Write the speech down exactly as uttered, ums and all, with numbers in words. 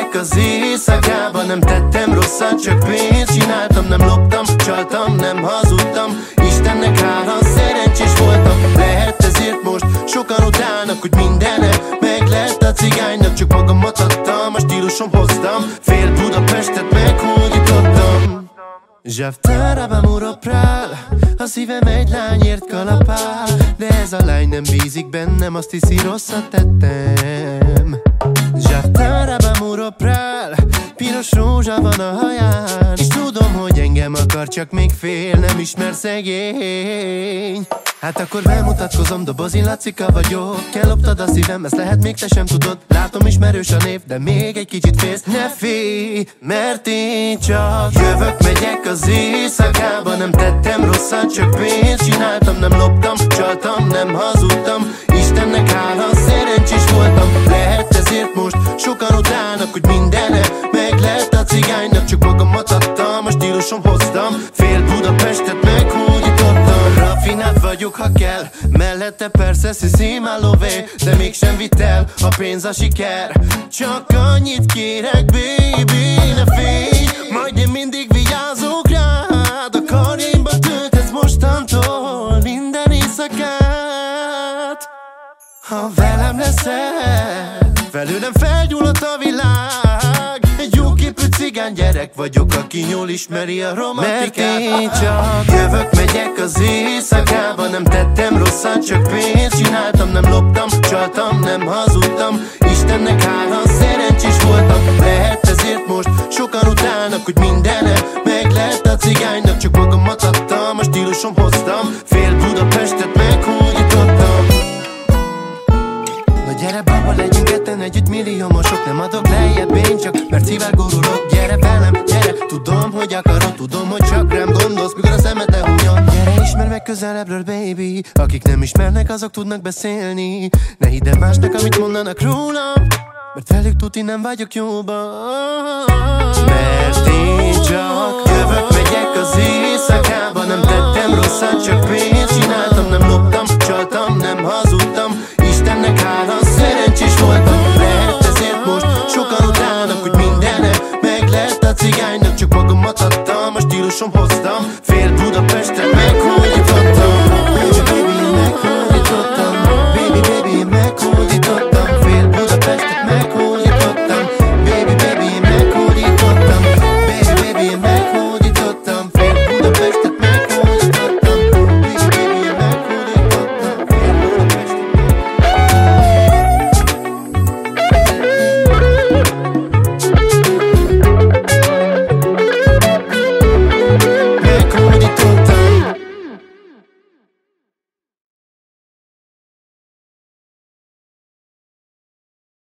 megyek az éjszakába. Nem tettem rosszat, csak pénzt csináltam. Nem loptam, csaltam, nem hazudtam. Istennek hála, szerencsés voltam. Lehet ezért most sokan utálnak, hogy mindene meg lett a cigánynak. Csak magamat adtam, a stílusom hoztam. Fél Budapestet meghódítottam. Zsaftára uroprál, a szívem egy lányért kalapál. De ez a lány nem bízik bennem, azt hiszi rosszat tettem. Zsaftára uroprál, piros rózsa van a haján. És tudom, hogy engem akar, csak még fél, nem ismer szegény. Hát akkor bemutatkozom, Dobozi Lacika vagyok. Elloptad a szívem, ezt lehet még te sem tudod. Látom ismerős a név, de még egy kicsit félsz. Ne félj, mert én csak jövök, megyek az éjszakába. Nem tettem rosszat, csak pénzt csináltam. Nem loptam, csaltam, nem hazudtam. Istennek hála, szerencsés voltam. Lehet ezért most sokan utálnak, hogy mindene meg lett a cigánynak. Csak magamat adtam, a stílusom hoztam. Fél Budapestet meghódítottam. Rafinát vagyok, ha kell, mellette persze sziszimálóvé. De mégsem vitt el a pénz, a siker. Csak annyit kérek, baby, ne félj, majd én mindig vigyázok rád. A karjaimba töltesz mostantól minden éjszakát. Ha velem leszel, felőlem felgyulladt a világ. Egy jóképű cigány gyerek vagyok, aki jól ismeri a romantikát. Mert én csak jövök, megyek az éjszakába. Nem tettem rosszat, csak pénzt csináltam. Nem loptam, csaltam, nem hazudtam. Istennek hála, szerencsés voltam. Lehet ezért most sokan utálnak, hogy mindene meg lett a cigánynak. Csak magamat adtam, a stílusom hoztam. Fél Budapestet meghódítottam. Na gyere baba, legyünk ketten együtt milliómosok. Nem adok lejjebb én csak, mert szívvel gurulok. Gyere velem, gyere, tudom, hogy akarod. Tudom, hogy csak rám gondolsz, mikor a szemed lehúnyod. Gyere, ismer meg közelebbről, baby. Akik nem ismernek, azok tudnak beszélni. Ne hidd el másnak, amit mondanak rólam, mert velük tuti nem vagyok jóban. Mert én csak jövök, megyek az éjszakába. Nem tettem rosszat, csak pénzt csináltam. Nem